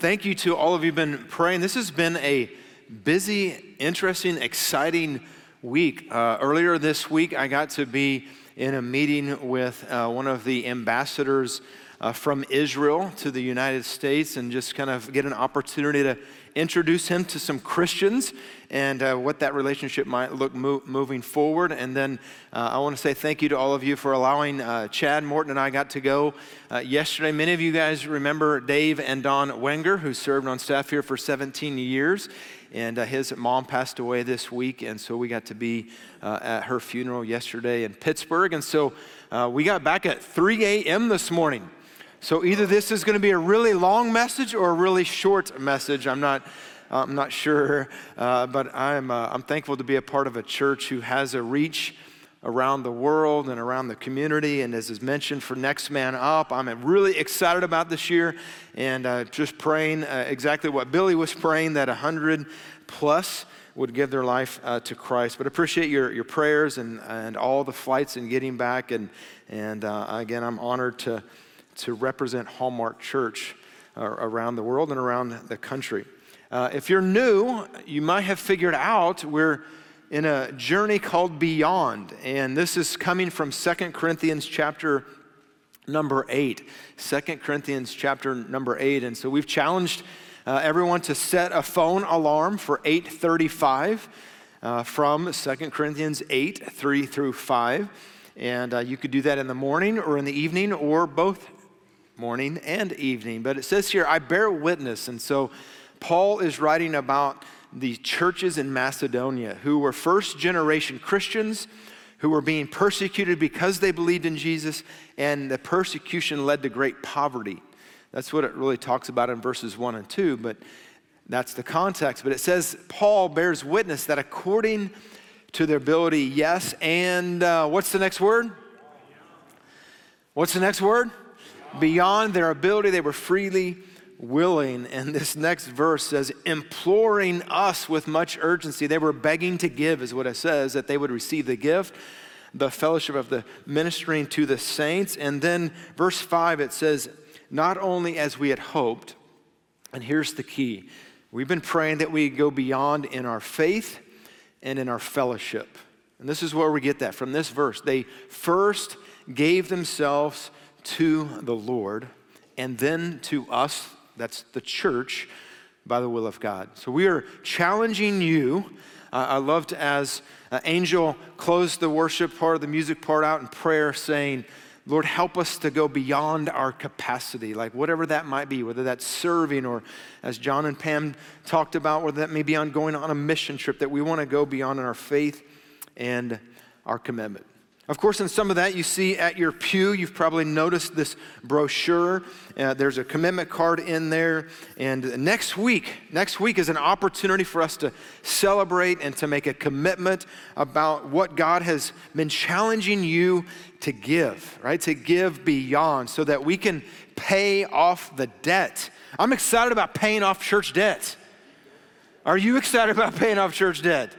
Thank you to all of you who've been praying. This has been a busy, interesting, exciting week. Earlier this week, I got to be in a meeting with one of the ambassadors from Israel to the United States and just kind of get an opportunity to introduce him to some Christians and what that relationship might look moving forward. And then I want to say thank you to all of you for allowing Chad Morton and I got to go yesterday. Many of you guys remember Dave and Dawn Wenger, who served on staff here for 17 years. And his mom passed away this week, and so we got to be at her funeral yesterday in Pittsburgh. And so we got back at 3 a.m. this morning. So either this is going to be a really long message or a really short message. I'm not sure, but I'm thankful to be a part of a church who has a reach around the world and around the community. And as is mentioned for Next Man Up, I'm really excited about this year and just praying exactly what Billy was praying, that 100 plus would give their life to Christ. But appreciate your prayers and all the flights and getting back. And again, I'm honored to represent Hallmark Church around the world and around the country. If you're new, you might have figured out we're in a journey called Beyond, and this is coming from 2 Corinthians chapter number 8. 2 Corinthians chapter number 8, and so we've challenged everyone to set a phone alarm for 8:35 from 2 Corinthians 8, 3 through 5, and you could do that in the morning or in the evening or both morning and evening. But it says here, I bear witness, and so Paul is writing about the churches in Macedonia who were first generation Christians who were being persecuted because they believed in Jesus, and the persecution led to great poverty. That's what it really talks about in verses 1 and 2, but that's the context. But it says Paul bears witness that according to their ability, yes, and what's the next word? What's the next word? Beyond their ability, they were freely willing. And this next verse says, imploring us with much urgency. They were begging to give, is what it says, that they would receive the gift, the fellowship of the ministering to the saints. And then verse 5, it says, not only as we had hoped, and here's the key, we've been praying that we go beyond in our faith and in our fellowship. And this is where we get that from this verse. They first gave themselves to the Lord, and then to us, that's the church, by the will of God. So we are challenging you. I loved as Angel closed the worship part, the music part out in prayer, saying, Lord, help us to go beyond our capacity, like whatever that might be, whether that's serving or, as John and Pam talked about, whether that may be on going on a mission trip, that we want to go beyond in our faith and our commitment. Of course, in some of that you see at your pew, you've probably noticed this brochure. There's a commitment card in there. And next week is an opportunity for us to celebrate and to make a commitment about what God has been challenging you to give, right? To give beyond so that we can pay off the debt. I'm excited about paying off church debt. Are you excited about paying off church debt?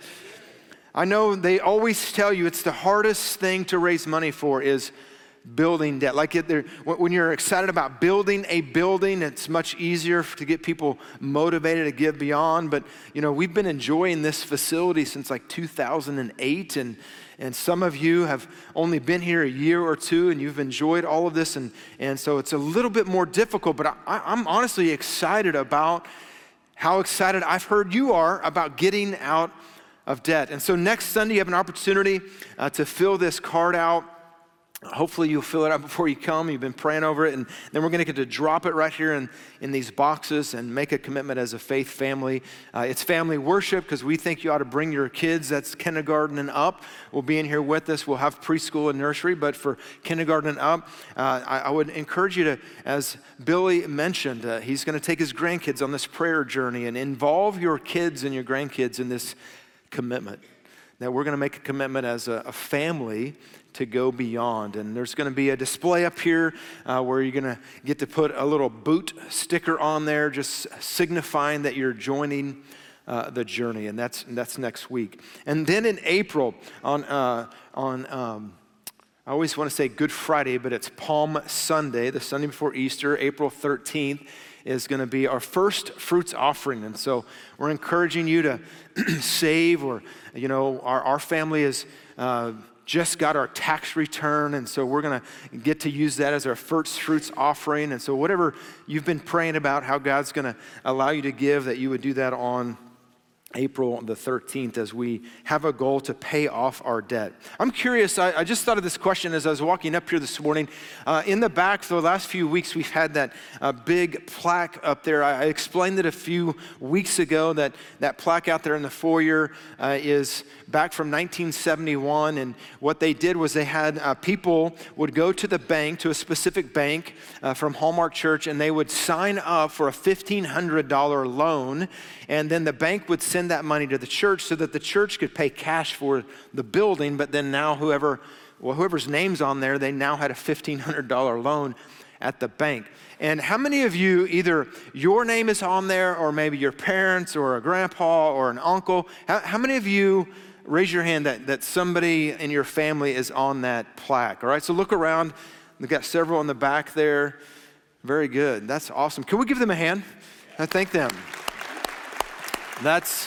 I know they always tell you it's the hardest thing to raise money for is building debt. Like when you're excited about building a building, it's much easier to get people motivated to give beyond. But we've been enjoying this facility since like 2008, and some of you have only been here a year or two, and you've enjoyed all of this, and so it's a little bit more difficult. But I'm honestly excited about how excited I've heard you are about getting out of debt. And so next Sunday, you have an opportunity to fill this card out. Hopefully you'll fill it out before you come. You've been praying over it, and then we're going to get to drop it right here in these boxes and make a commitment as a faith family. It's family worship because we think you ought to bring your kids. That's kindergarten and up. Will be in here with us. We'll have preschool and nursery, but for kindergarten and up, I would encourage you to, as Billy mentioned, he's going to take his grandkids on this prayer journey and involve your kids and your grandkids in this commitment. That we're going to make a commitment as a family to go beyond. And there's going to be a display up here where you're going to get to put a little boot sticker on there, just signifying that you're joining the journey. And that's next week. And then in April on I always want to say Good Friday, but it's Palm Sunday, the Sunday before Easter, April 13th. is going to be our first fruits offering. And so we're encouraging you to save, or, our family is just got our tax return, and so we're going to get to use that as our first fruits offering. And so whatever you've been praying about, how God's going to allow you to give, that you would do that on April the 13th as we have a goal to pay off our debt. I'm curious, I just thought of this question as I was walking up here this morning. In the back, for the last few weeks, we've had that big plaque up there. I explained it a few weeks ago, that plaque out there in the foyer is back from 1971, and what they did was they had people would go to the bank, to a specific bank from Hallmark Church, and they would sign up for a $1,500 loan, and then the bank would send that money to the church so that the church could pay cash for the building. But then now whoever's name's on there, they now had a $1,500 loan at the bank. And how many of you, either your name is on there, or maybe your parents or a grandpa or an uncle, how many of you, raise your hand, that somebody in your family is on that plaque? All right, so look around. We've got several in the back there. Very good. That's awesome. Can we give them a hand? I thank them. That's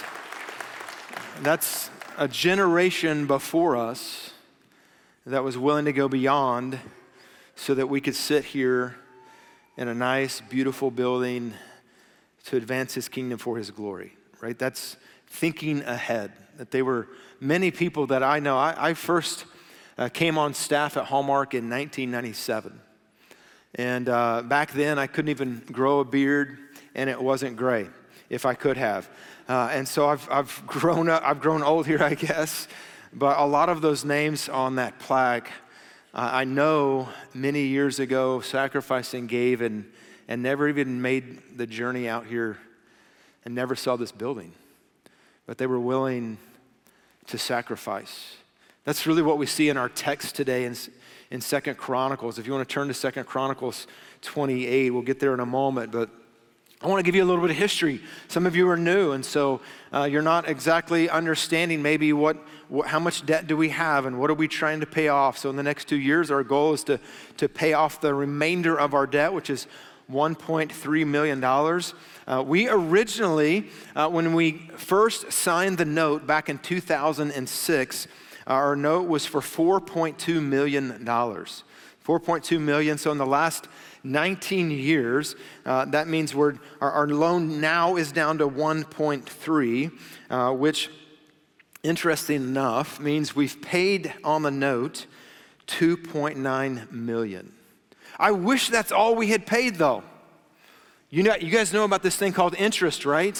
a generation before us that was willing to go beyond so that we could sit here in a nice, beautiful building to advance his kingdom for his glory, right? That's thinking ahead. That they were many people that I know. I first came on staff at Hallmark in 1997. And back then, I couldn't even grow a beard, and it wasn't gray, if I could have. And so I've grown up, I've grown old here, I guess. But a lot of those names on that plaque, I know many years ago sacrificed and gave and never even made the journey out here and never saw this building. But they were willing to sacrifice. That's really what we see in our text today in 2 Chronicles. If you want to turn to 2 Chronicles 28, we'll get there in a moment, but I want to give you a little bit of history. Some of you are new, and so you're not exactly understanding maybe how much debt do we have and what are we trying to pay off. So in the next 2 years, our goal is to pay off the remainder of our debt, which is $1.3 million. We originally, when we first signed the note back in 2006, our note was for $4.2 million. $4.2 million. So in the last 19 years, that means our loan now is down to 1.3, which, interesting enough, means we've paid on the note $2.9 million. I wish that's all we had paid, though. You guys know about this thing called interest, right?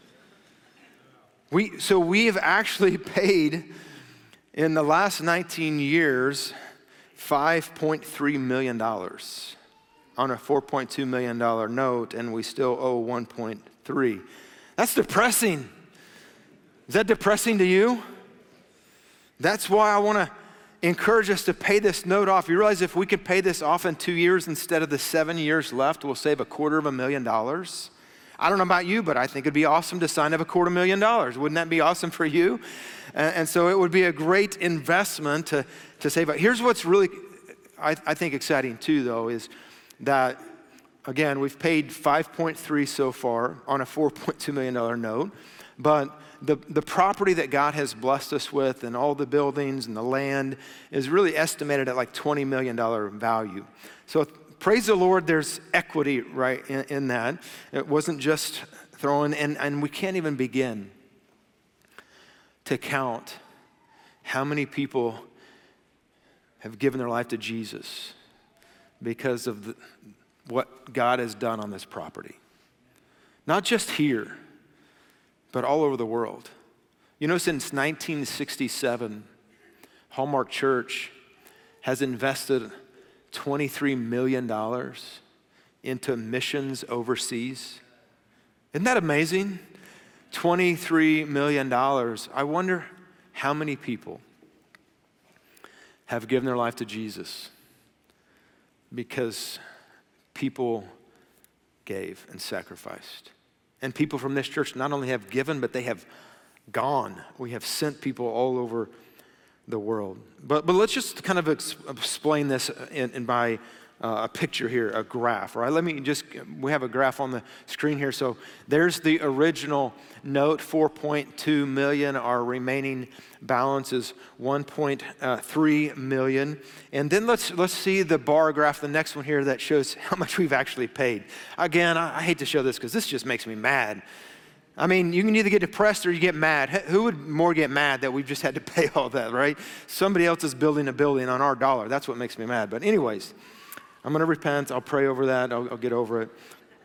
So we have actually paid in the last 19 years $5.3 million on a $4.2 million note, and we still owe 1.3. That's depressing. Is that depressing to you? That's why I want to encourage us to pay this note off. You realize if we could pay this off in 2 years instead of the 7 years left, we'll save $250,000. I don't know about you, but I think it'd be awesome to sign up $250,000. Wouldn't that be awesome for you? And so it would be a great investment to save. Here's what's really, I think, exciting too, though, is that, again, we've paid 5.3 so far on a $4.2 million note, but the property that God has blessed us with and all the buildings and the land is really estimated at like $20 million value. So praise the Lord, there's equity right in that. It wasn't just thrown, and we can't even begin to count how many people have given their life to Jesus because of what God has done on this property. Not just here, but all over the world. You know, since 1967, Hallmark Church has invested $23 million into missions overseas. Isn't that amazing? $23 million. I wonder how many people have given their life to Jesus because people gave and sacrificed. And people from this church not only have given, but they have gone. We have sent people all over the world. But let's just kind of explain this by a picture here, a graph, right? We have a graph on the screen here. So there's the original note, 4.2 million. Our remaining balance is 1.3 million. And then let's see the bar graph, the next one here, that shows how much we've actually paid. Again, I hate to show this because this just makes me mad. I mean, you can either get depressed or you get mad. Who would more get mad that we've just had to pay all that, right? Somebody else is building a building on our dollar. That's what makes me mad. But anyways, I'm going to repent. I'll pray over that. I'll get over it.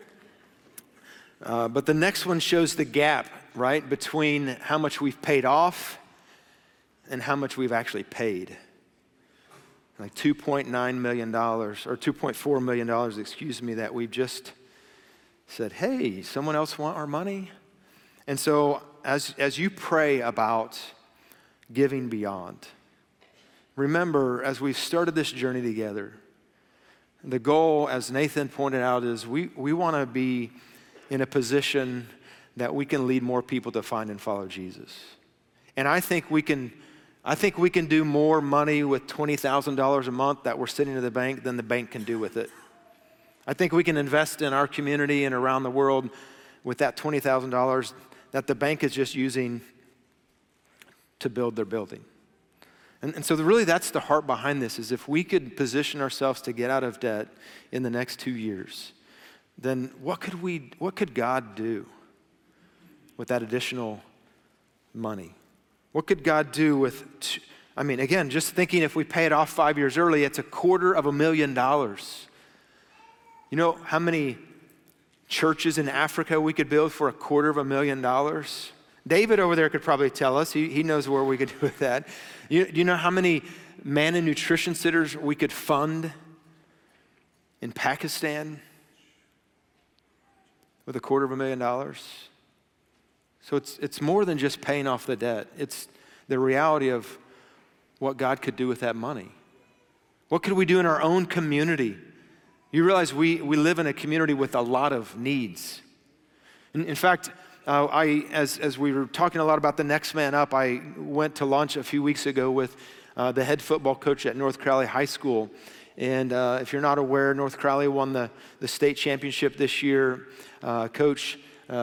But the next one shows the gap, right, between how much we've paid off and how much we've actually paid. Like $2.9 million or $2.4 million, excuse me, that we've just said, hey, someone else want our money? And so as you pray about giving beyond, remember, as we've started this journey together, the goal, as Nathan pointed out, is we want to be in a position that we can lead more people to find and follow Jesus. And I think we can do more money with $20,000 a month that we're sitting in the bank than the bank can do with it. I think we can invest in our community and around the world with that $20,000 that the bank is just using to build their building. And so really that's the heart behind this, is if we could position ourselves to get out of debt in the next 2 years, then what could God do with that additional money? What could God do with, again, just thinking if we pay it off 5 years early, it's $250,000. You know how many churches in Africa we could build for $250,000? David over there could probably tell us. He knows where we could do with that. You know how many man and nutrition centers we could fund in Pakistan with $250,000? So it's more than just paying off the debt. It's the reality of what God could do with that money. What could we do in our own community? You realize we live in a community with a lot of needs. In fact, as we were talking a lot about the next man up, I went to lunch a few weeks ago with the head football coach at North Crowley High School. And if you're not aware, North Crowley won the state championship this year. Coach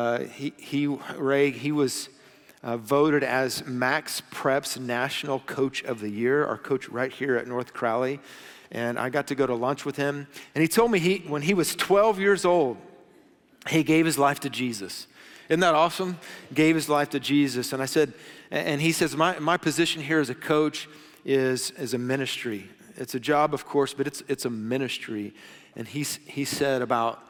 Ray, he was voted as Max Prep's National Coach of the Year, our coach right here at North Crowley. And I got to go to lunch with him. And he told me when he was 12 years old, he gave his life to Jesus. Isn't that awesome? Gave his life to Jesus. And I said, and he says, my position here as a coach is a ministry. It's a job, of course, but it's a ministry. And he said about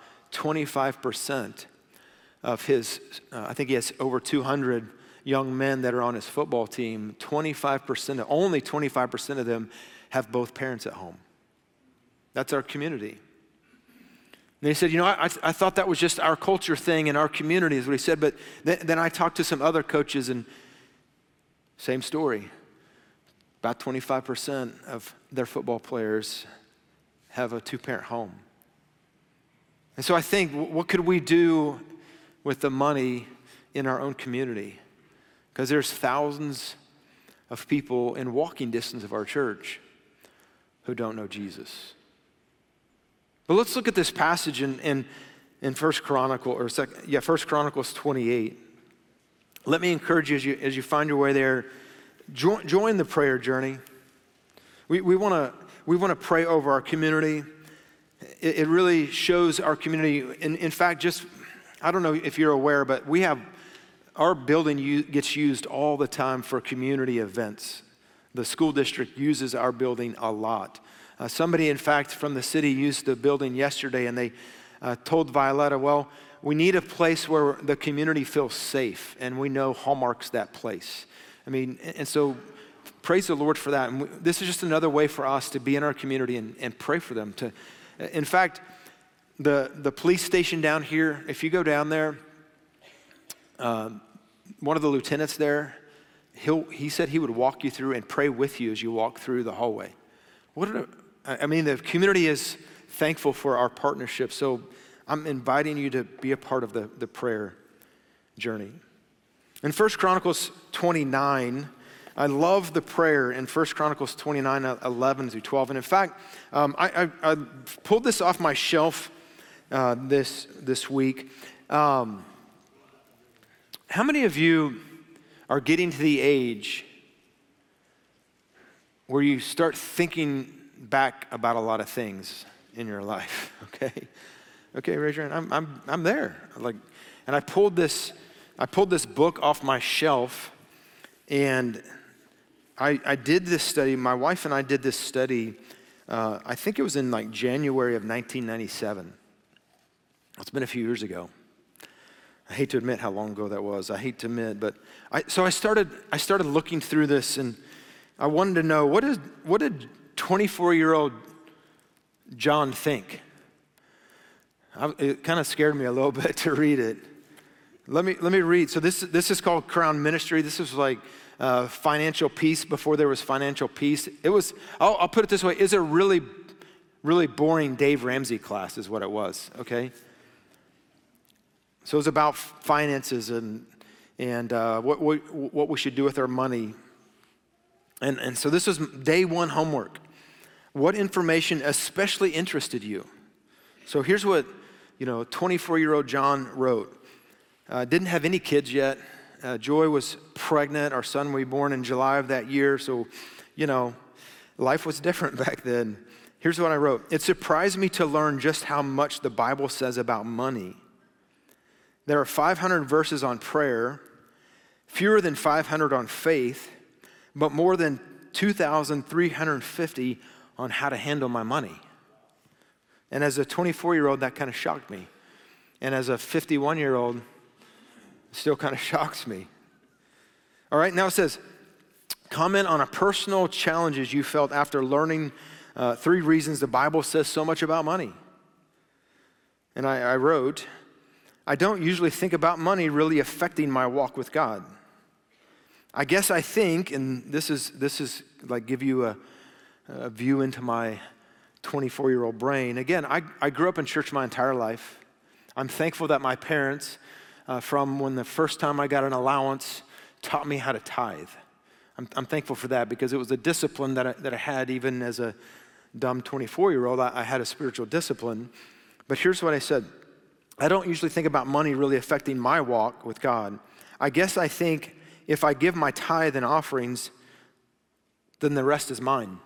25% of his, I think he has over 200 young men that are on his football team, only 25% of them have both parents at home. That's our community. And he said, I thought that was just our culture thing in our community, is what he said. But then I talked to some other coaches, and same story. About 25% of their football players have a two-parent home. And so I think, what could we do with the money in our own community? Because there's thousands of people in walking distance of our church who don't know Jesus. But let's look at this passage in 1 Chronicles 28. Let me encourage you as you find your way there, join the prayer journey. We want to pray over our community. It really shows our community. In fact, I don't know if you're aware, but our building gets used all the time for community events. The school district uses our building a lot. Somebody, in fact, from the city used the building yesterday, and they told Violetta, well, we need a place where the community feels safe, and we know Hallmark's that place. And so praise the Lord for that. And this is just another way for us to be in our community and pray for them. In fact, the police station down here, if you go down there, one of the lieutenants there, he said he would walk you through and pray with you as you walk through the hallway. The community is thankful for our partnership, so I'm inviting you to be a part of the prayer journey. In 1 Chronicles 29, I love the prayer in 1 Chronicles 29, 11 through 12. And in fact, I pulled this off my shelf this week. How many of you are getting to the age where you start thinking back about a lot of things in your life? Okay, raise your hand. I'm there. And I pulled this book off my shelf, and I did this study. My wife and I did this study. I think it was in like January of 1997. It's been a few years ago. I hate to admit how long ago that was. I hate to admit, but I started looking through this, and I wanted to know what did 24-year-old John think? It kind of scared me a little bit to read it. Let me read. So this is called Crown Ministry. This was like financial peace before there was financial peace. It was. I'll put it this way: it's a really, really boring Dave Ramsey class, is what it was. Okay. So it was about finances and what we should do with our money. And so this was day one homework. What information especially interested you? So here's what 24-year-old John wrote. Didn't have any kids yet. Joy was pregnant. Our son was born in July of that year. So, life was different back then. Here's what I wrote. It surprised me to learn just how much the Bible says about money. There are 500 verses on prayer, fewer than 500 on faith, but more than 2,350 on how to handle my money. And as a 24-year-old, that kind of shocked me. And as a 51-year-old, it still kind of shocks me. All right, now it says, comment on a personal challenges you felt after learning 3 reasons the Bible says so much about money. And I wrote, I don't usually think about money really affecting my walk with God. I guess I think, and this is like give you a view into my 24-year-old brain. Again, I grew up in church my entire life. I'm thankful that my parents, from when the first time I got an allowance, taught me how to tithe. I'm thankful for that because it was a discipline that I had even as a dumb 24-year-old. I had a spiritual discipline. But here's what I said. I don't usually think about money really affecting my walk with God. I guess I think if I give my tithe and offerings, then the rest is mine.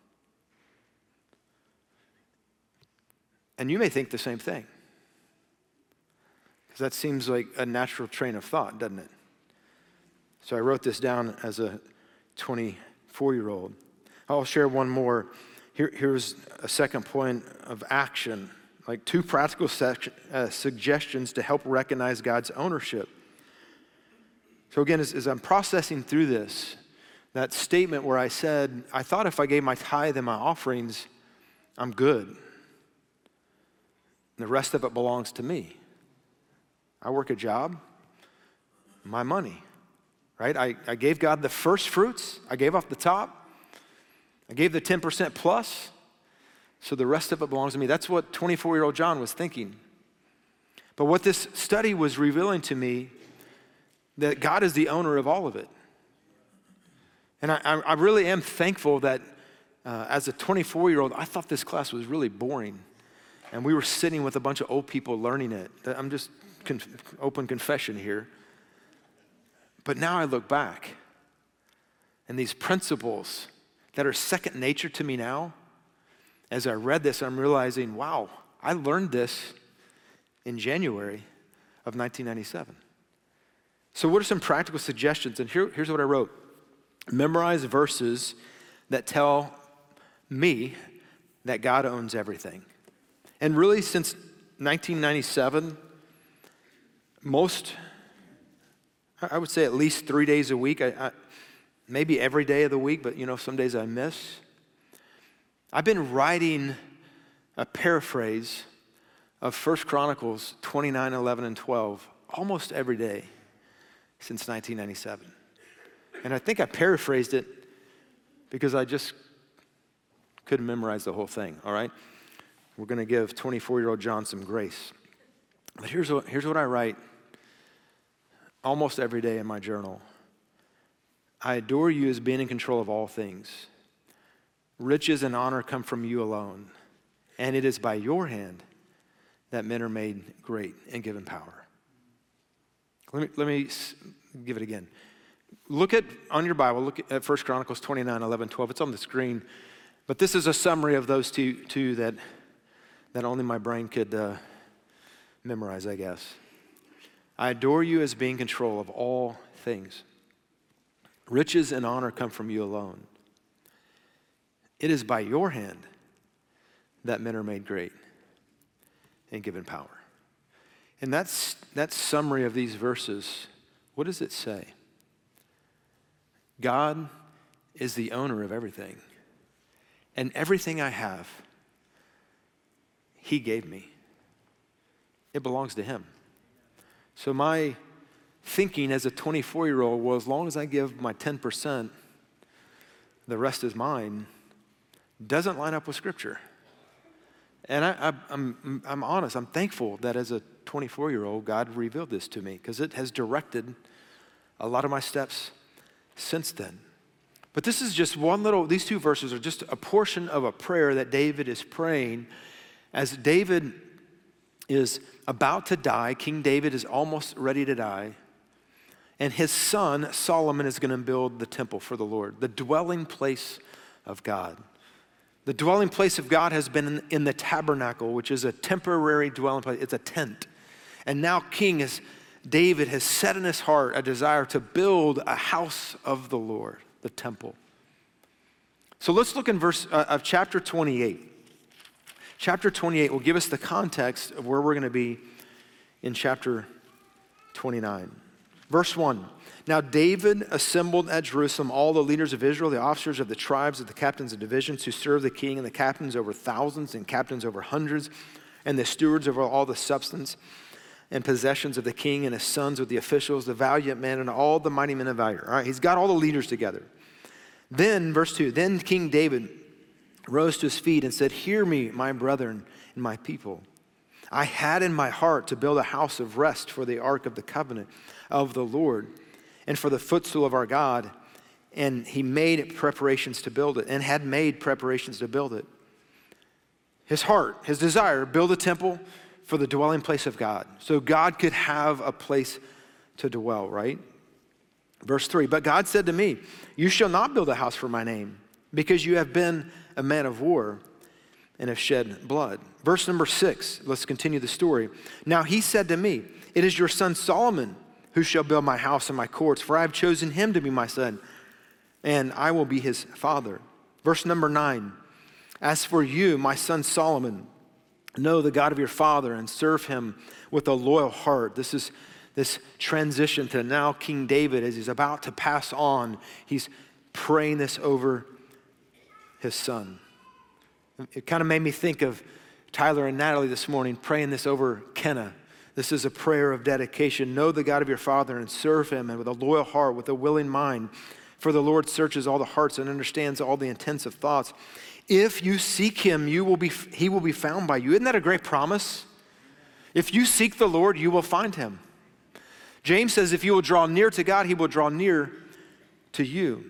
And you may think the same thing. Because that seems like a natural train of thought, doesn't it? So I wrote this down as a 24-year-old. I'll share one more. Here's a second point of action, like 2 practical suggestions to help recognize God's ownership. So again, as I'm processing through this, that statement where I said, I thought if I gave my tithe and my offerings, I'm good. And the rest of it belongs to me. I work a job, my money, right? I gave God the first fruits. I gave off the top. I gave the 10% plus. So the rest of it belongs to me. That's what 24-year-old John was thinking. But what this study was revealing to me, that God is the owner of all of it. And I really am thankful that as a 24-year-old, I thought this class was really boring. And we were sitting with a bunch of old people learning it. I'm just open confession here. But now I look back, and these principles that are second nature to me now, as I read this, I'm realizing, wow, I learned this in January of 1997. So what are some practical suggestions? And here's what I wrote. Memorize verses that tell me that God owns everything. And really, since 1997, I would say at least 3 days a week, maybe every day of the week, but some days I miss. I've been writing a paraphrase of 1 Chronicles 29, 11, and 12 almost every day since 1997. And I think I paraphrased it because I just couldn't memorize the whole thing, all right? We're going to give 24-year-old John some grace. But here's what I write almost every day in my journal. I adore you as being in control of all things. Riches and honor come from you alone, and it is by your hand that men are made great and given power. Let me give it again. Look at, on your Bible, look at 1 Chronicles 29, 11, 12. It's on the screen. But this is a summary of those two that only my brain could memorize, I guess. I adore you as being in control of all things. Riches and honor come from you alone. It is by your hand that men are made great and given power. And that summary of these verses, what does it say? God is the owner of everything. And everything I have, he gave me. It belongs to him. So my thinking as a 24-year-old was, as long as I give my 10%, the rest is mine, doesn't line up with Scripture. And I'm honest, I'm thankful that as a 24-year-old, God revealed this to me because it has directed a lot of my steps since then. But this is just these two verses are just a portion of a prayer that David is praying as David is about to die. King David is almost ready to die. And his son, Solomon, is going to build the temple for the Lord, the dwelling place of God. The dwelling place of God has been in the tabernacle, which is a temporary dwelling place. It's a tent. And now King David has set in his heart a desire to build a house of the Lord, the temple. So let's look in verse of chapter 28. Chapter 28 will give us the context of where we're going to be in chapter 29. Verse 1, now David assembled at Jerusalem all the leaders of Israel, the officers of the tribes, of the captains of divisions who served the king, and the captains over thousands and captains over hundreds, and the stewards over all the substance and possessions of the king and his sons with the officials, the valiant men, and all the mighty men of valor. All right, he's got all the leaders together. Then, verse 2, then King David rose to his feet and said, hear me, my brethren and my people. I had in my heart to build a house of rest for the ark of the covenant of the Lord and for the footstool of our God. And he made preparations to build it and had made preparations to build it. His heart, his desire, build a temple for the dwelling place of God. So God could have a place to dwell, right? Verse 3, but God said to me, you shall not build a house for my name because you have been a man of war and have shed blood. Verse number 6, let's continue the story. Now he said to me, it is your son Solomon who shall build my house and my courts, for I have chosen him to be my son, and I will be his father. Verse number 9, as for you, my son Solomon, know the God of your father and serve him with a loyal heart. This is this transition to now King David as he's about to pass on. He's praying this over his son. It kind of made me think of Tyler and Natalie this morning praying this over Kenna. This is a prayer of dedication. Know the God of your father and serve him and with a loyal heart, with a willing mind. For the Lord searches all the hearts and understands all the intents of thoughts. If you seek him, he will be found by you. Isn't that a great promise? If you seek the Lord, you will find him. James says if you will draw near to God, he will draw near to you.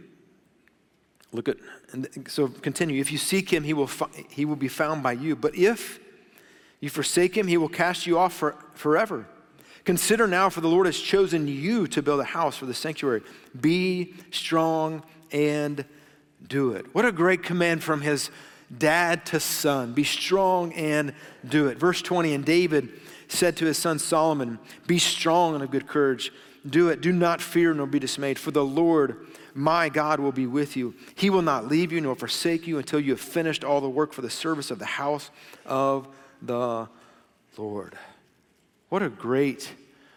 So continue. If you seek him, he will be found by you. But if you forsake him, he will cast you off forever. Consider now, for the Lord has chosen you to build a house for the sanctuary. Be strong and do it. What a great command from his dad to son. Be strong and do it. Verse 20, and David said to his son Solomon, be strong and of good courage. Do it. Do not fear nor be dismayed, for the Lord my God will be with you. He will not leave you nor forsake you until you have finished all the work for the service of the house of the Lord. What a great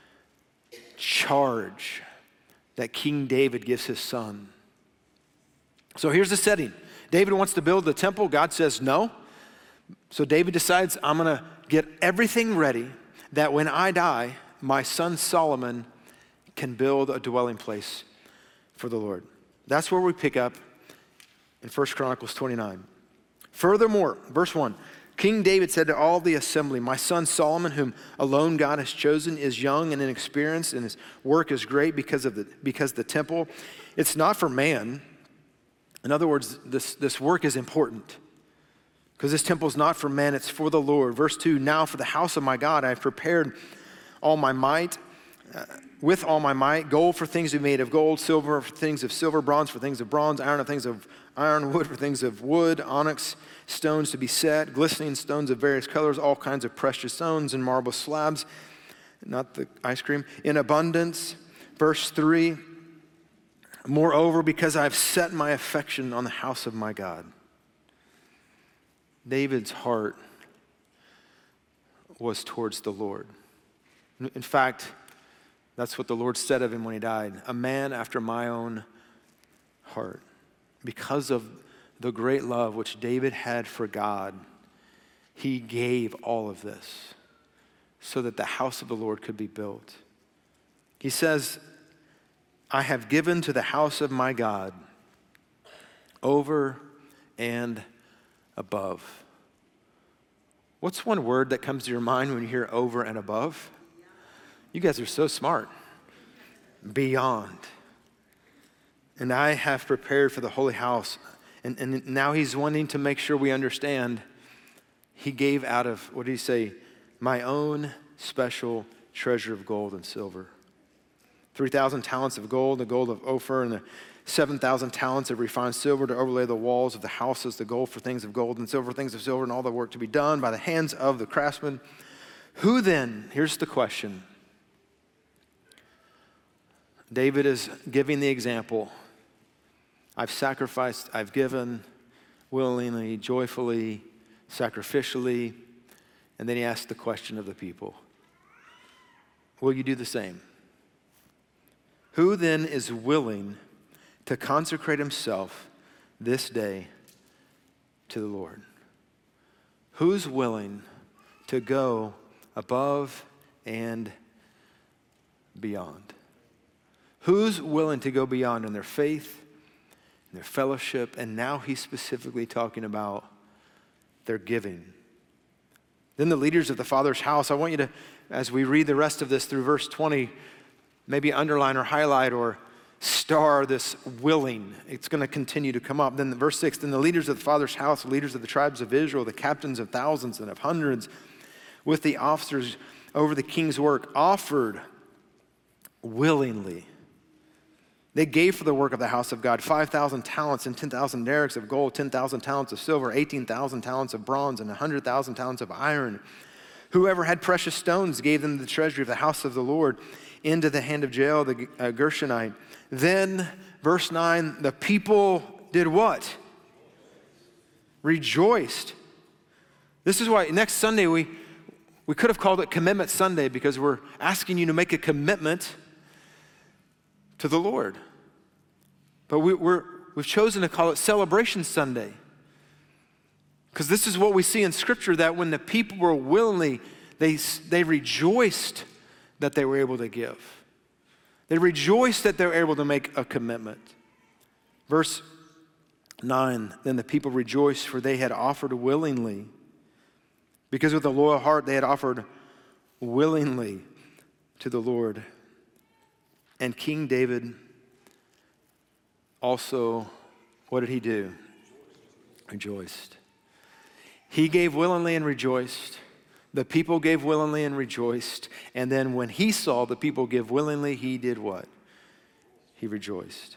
charge that King David gives his son. So here's the setting. David wants to build the temple. God says no. So David decides, I'm going to get everything ready that when I die, my son Solomon can build a dwelling place for the Lord. That's where we pick up in 1 Chronicles 29. Furthermore, verse 1, King David said to all the assembly, my son Solomon, whom alone God has chosen, is young and inexperienced, and his work is great because the temple, it's not for man. In other words, this work is important because this temple is not for men, it's for the Lord. Verse 2, now for the house of my God I have prepared all my might, with all my might, gold for things to be made of gold, silver for things of silver, bronze for things of bronze, iron for things of iron, wood for things of wood, onyx stones to be set, glistening stones of various colors, all kinds of precious stones and marble slabs, not the ice cream, in abundance. Verse 3, moreover, because I've set my affection on the house of my God. David's heart was towards the Lord. In fact, that's what the Lord said of him when he died, a man after my own heart. Because of the great love which David had for God, he gave all of this so that the house of the Lord could be built. He says, I have given to the house of my God over and above. What's one word that comes to your mind when you hear over and above? You guys are so smart. Beyond. And I have prepared for the holy house. And now he's wanting to make sure we understand he gave out of, what did he say? My own special treasure of gold and silver. 3,000 talents of gold, the gold of Ophir, and the 7,000 talents of refined silver to overlay the walls of the houses, the gold for things of gold and silver, things of silver, and all the work to be done by the hands of the craftsmen. Who then, here's the question. David is giving the example. I've sacrificed, I've given willingly, joyfully, sacrificially. And then he asked the question of the people. Will you do the same? Who then is willing to consecrate himself this day to the Lord? Who's willing to go above and beyond? Who's willing to go beyond in their faith, in their fellowship, and now he's specifically talking about their giving. Then the leaders of the Father's house, I want you to, as we read the rest of this through verse 20, maybe underline or highlight or star this willing. It's going to continue to come up. Then verse 6, then the leaders of the Father's house, the leaders of the tribes of Israel, the captains of thousands and of hundreds, with the officers over the king's work, offered willingly. They gave for the work of the house of God 5,000 talents and 10,000 derricks of gold, 10,000 talents of silver, 18,000 talents of bronze, and 100,000 talents of iron. Whoever had precious stones gave them the treasury of the house of the Lord into the hand of Jael the Gershonite. Then, verse 9, the people did what? Rejoiced. This is why next Sunday we could have called it Commitment Sunday, because we're asking you to make a commitment to the Lord. But we've chosen to call it Celebration Sunday, because this is what we see in Scripture, that when the people were willingly, they rejoiced that they were able to give. They rejoiced that they were able to make a commitment. Verse 9, then the people rejoiced, for they had offered willingly, because with a loyal heart they had offered willingly to the Lord. And King David also, what did he do? Rejoiced. He gave willingly and rejoiced. The people gave willingly and rejoiced. And then when he saw the people give willingly, he did what? He rejoiced.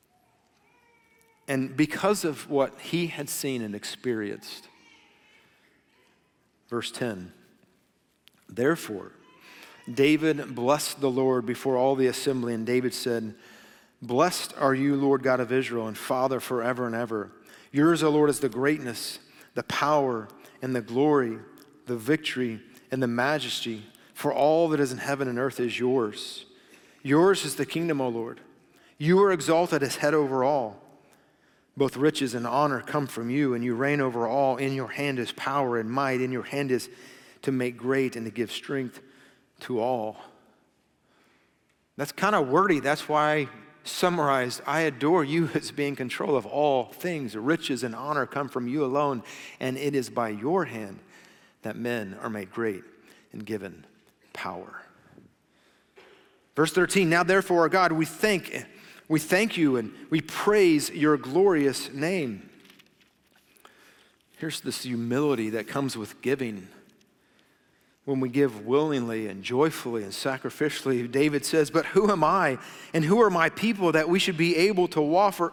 And because of what he had seen and experienced, verse 10, therefore, David blessed the Lord before all the assembly, and David said, blessed are you, Lord God of Israel, and Father forever and ever. Yours, O Lord, is the greatness, the power, and the glory, the victory, and the majesty, for all that is in heaven and earth is yours. Yours is the kingdom, O Lord. You are exalted as head over all. Both riches and honor come from you, and you reign over all. In your hand is power and might. In your hand is to make great and to give strength to all. That's kind of wordy. That's why I summarized, I adore you as being in control of all things. Riches and honor come from you alone, and it is by your hand that men are made great and given power. Verse 13, now therefore, our God, we thank you and we praise your glorious name. Here's this humility that comes with giving. When we give willingly and joyfully and sacrificially, David says, but who am I and who are my people that we should be able to offer?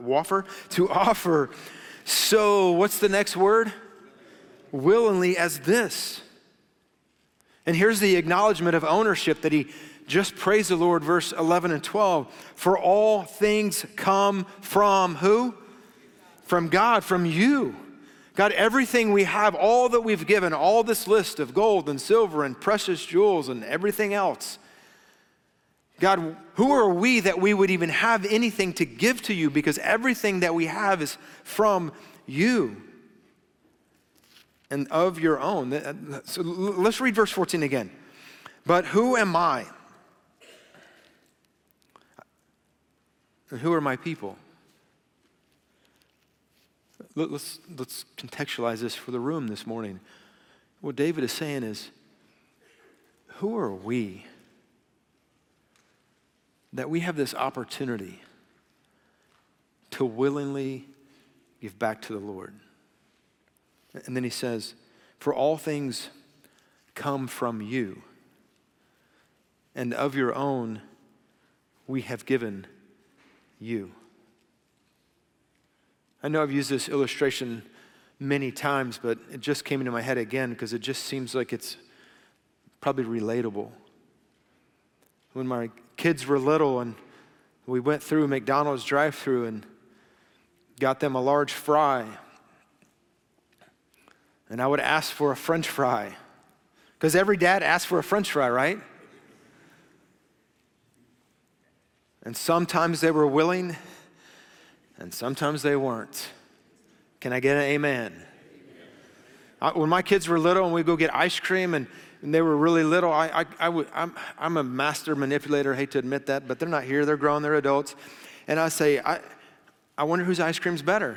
So what's the next word? Willingly as this. And here's the acknowledgement of ownership that he just praised the Lord, verse 11 and 12. For all things come from who? From God, from you. God, everything we have, all that we've given, all this list of gold and silver and precious jewels and everything else. God, who are we that we would even have anything to give to you? Because everything that we have is from you and of your own. So let's read verse 14 again. But who am I? And who are my people? Let's contextualize this for the room this morning. What David is saying is, who are we that we have this opportunity to willingly give back to the Lord? And then he says, for all things come from you, and of your own we have given you. I know I've used this illustration many times, but it just came into my head again because it just seems like it's probably relatable. When my kids were little and we went through McDonald's drive-thru and got them a large fry, and I would ask for a French fry because every dad asks for a French fry, right? And sometimes they were willing and sometimes they weren't. Can I get an amen? When my kids were little and we'd go get ice cream and they were really little, I'm a master manipulator. I hate to admit that, but they're not here. They're grown. They're adults. And I say, I wonder whose ice cream's better.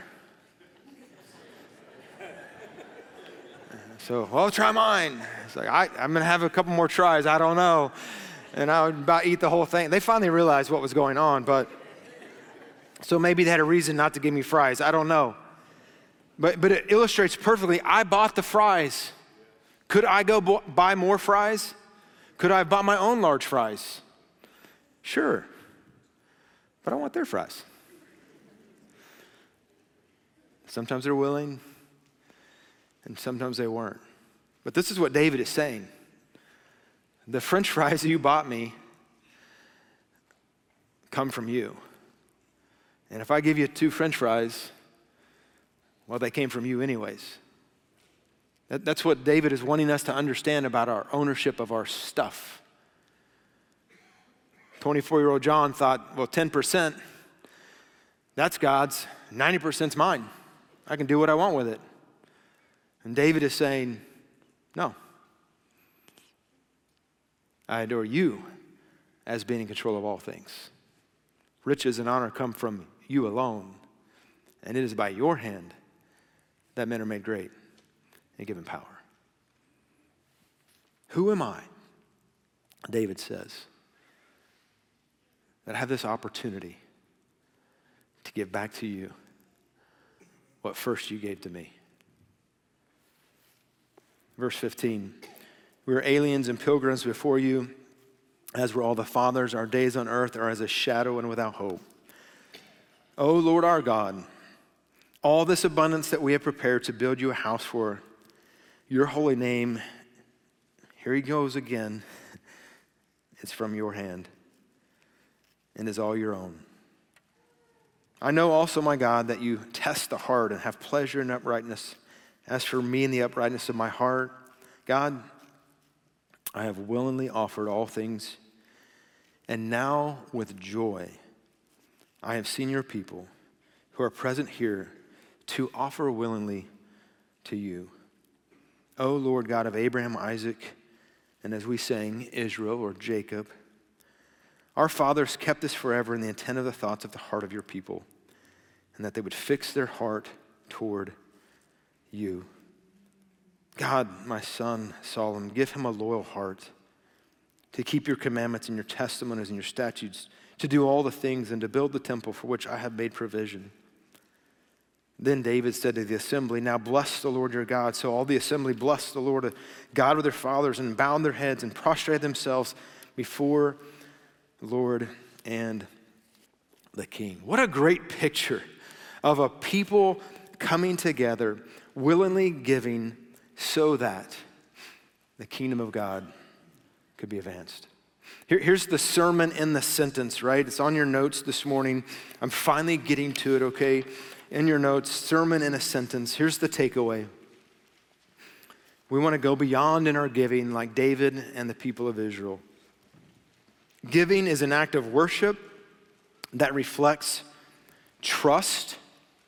So, well, try mine. It's like, I'm going to have a couple more tries. I don't know. And I would about eat the whole thing. They finally realized what was going on, but so maybe they had a reason not to give me fries. I don't know. But it illustrates perfectly. I bought the fries. Could I go buy more fries? Could I have bought my own large fries? Sure. But I want their fries. Sometimes they're willing, and sometimes they weren't. But this is what David is saying. The French fries you bought me come from you. And if I give you 2 French fries, well, they came from you anyways. That's what David is wanting us to understand about our ownership of our stuff. 24-year-old John thought, well, 10%, that's God's, 90%'s mine. I can do what I want with it. And David is saying, no. I adore you as being in control of all things. Riches and honor come from you alone, and it is by your hand that men are made great and given power. Who am I, David says, that I have this opportunity to give back to you what first you gave to me? Verse 15, we are aliens and pilgrims before you, as were all the fathers. Our days on earth are as a shadow and without hope. O Lord our God, all this abundance that we have prepared to build you a house for your holy name, here he goes again, it's from your hand and is all your own. I know also, my God, that you test the heart and have pleasure in uprightness. As for me and the uprightness of my heart, God, I have willingly offered all things, and now with joy I have seen your people who are present here to offer willingly to you. O Lord God of Abraham, Isaac, and as we sang, Israel or Jacob, our fathers kept this forever in the intent of the thoughts of the heart of your people, and that they would fix their heart toward you. God, my son Solomon, give him a loyal heart to keep your commandments and your testimonies and your statutes, to do all the things and to build the temple for which I have made provision. Then David said to the assembly, now bless the Lord your God. So all the assembly blessed the Lord God of their fathers and bowed their heads and prostrated themselves before the Lord and the king. What a great picture of a people coming together, willingly giving so that the kingdom of God could be advanced. Here's the sermon in the sentence, right? It's on your notes this morning. I'm finally getting to it, okay? In your notes, sermon in a sentence. Here's the takeaway. We want to go beyond in our giving like David and the people of Israel. Giving is an act of worship that reflects trust.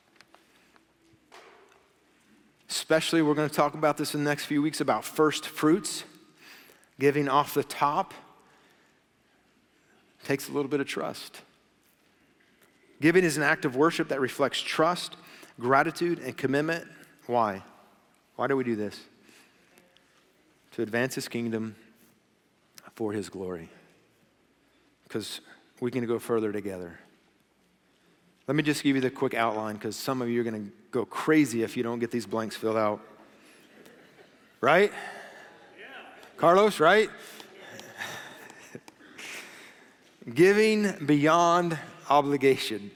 Especially, we're going to talk about this in the next few weeks about first fruits. Giving off the top takes a little bit of trust. Giving is an act of worship that reflects trust, gratitude, and commitment. Why? Why do we do this? To advance his kingdom for his glory. Because we can go further together. Let me just give you the quick outline because some of you are going to go crazy if you don't get these blanks filled out. Right? Yeah. Carlos, right? Giving beyond obligation.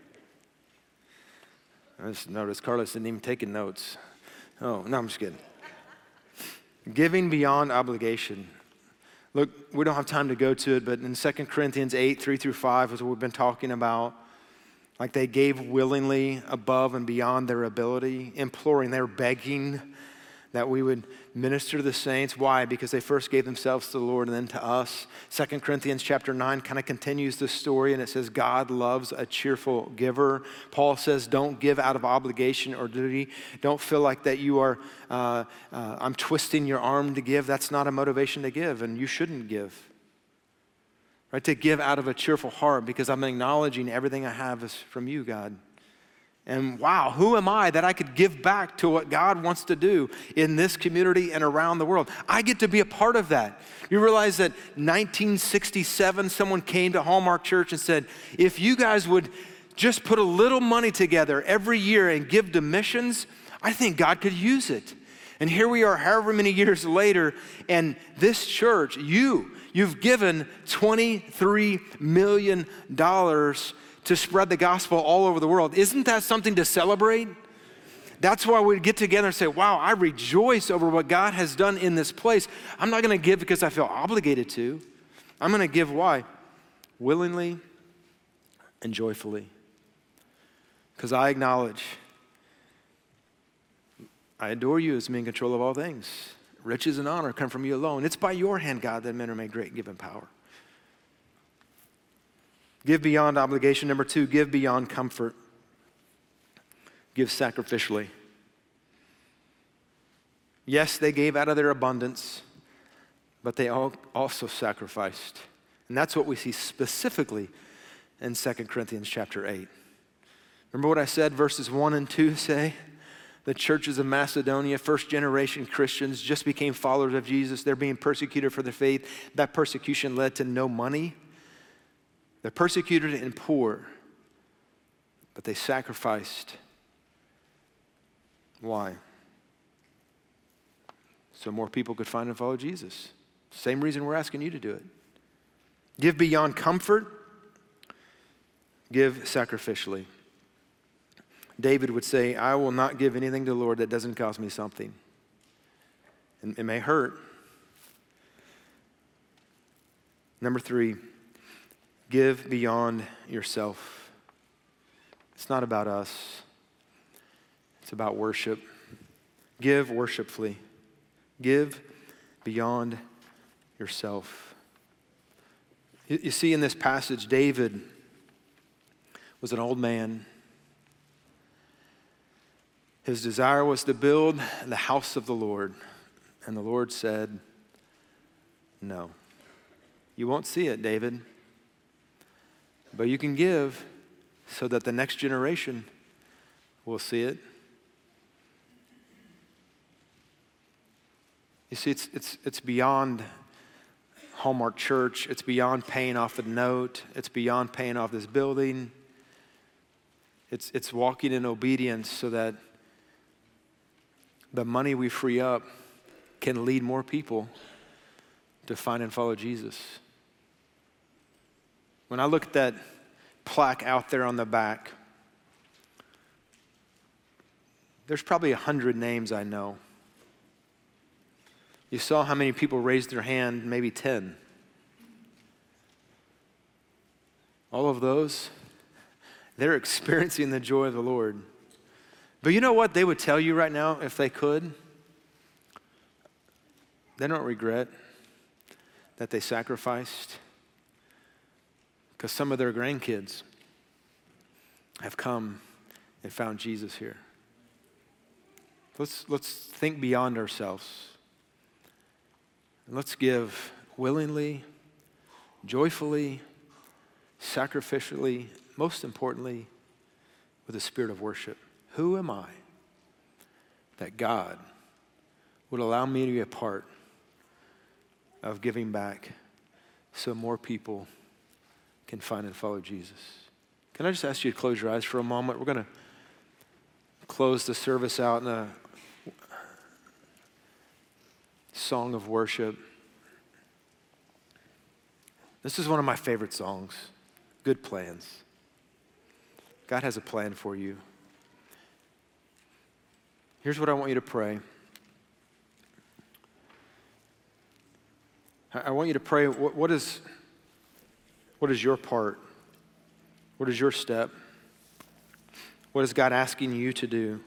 I just noticed Carlos didn't even take notes. Oh, no, I'm just kidding. Giving beyond obligation. Look, we don't have time to go to it, but in 2 Corinthians 8, 3-5 is what we've been talking about. Like they gave willingly above and beyond their ability, imploring, they were begging that we would minister to the saints. Why? Because they first gave themselves to the Lord and then to us. 2 Corinthians chapter 9 kind of continues the story and it says God loves a cheerful giver. Paul says don't give out of obligation or duty. Don't feel like that you are, I'm twisting your arm to give. That's not a motivation to give and you shouldn't give. Right? To give out of a cheerful heart because I'm acknowledging everything I have is from you, God. And wow, who am I that I could give back to what God wants to do in this community and around the world? I get to be a part of that. You realize that 1967, someone came to Hallmark Church and said, if you guys would just put a little money together every year and give to missions, I think God could use it. And here we are however many years later, and this church, you've given $23 million to spread the gospel all over the world. Isn't that something to celebrate? That's why we get together and say, wow, I rejoice over what God has done in this place. I'm not going to give because I feel obligated to. I'm going to give why? Willingly and joyfully. Because I acknowledge, I adore you as being in control of all things. Riches and honor come from you alone. It's by your hand, God, that men are made great and given power. Give beyond obligation. Number 2, give beyond comfort. Give sacrificially. Yes, they gave out of their abundance, but they also sacrificed. And that's what we see specifically in 2 Corinthians chapter 8. Remember what I said, verses 1 and 2 say? The churches of Macedonia, first generation Christians, just became followers of Jesus. They're being persecuted for their faith. That persecution led to no money. They're persecuted and poor, but they sacrificed. Why? So more people could find and follow Jesus. Same reason we're asking you to do it. Give beyond comfort, give sacrificially. David would say, I will not give anything to the Lord that doesn't cost me something. And it may hurt. Number 3, give beyond yourself. It's not about us. It's about worship. Give worshipfully. Give beyond yourself. You see in this passage, David was an old man. His desire was to build the house of the Lord. And the Lord said, no. You won't see it, David. But you can give so that the next generation will see it. You see, it's beyond Hallmark Church. It's beyond paying off the note. It's beyond paying off this building. It's walking in obedience so that the money we free up can lead more people to find and follow Jesus. When I look at that plaque out there on the back, there's probably 100 names I know. You saw how many people raised their hand, maybe 10. All of those, they're experiencing the joy of the Lord. But you know what they would tell you right now if they could? They don't regret that they sacrificed, because some of their grandkids have come and found Jesus here. Let's think beyond ourselves. Let's give willingly, joyfully, sacrificially, most importantly, with a spirit of worship. Who am I that God would allow me to be a part of giving back so more people can find and follow Jesus? Can I just ask you to close your eyes for a moment? We're going to close the service out in a song of worship. This is one of my favorite songs, Good Plans. God has a plan for you. Here's what I want you to pray. I want you to pray, what is your part? What is your step? What is God asking you to do?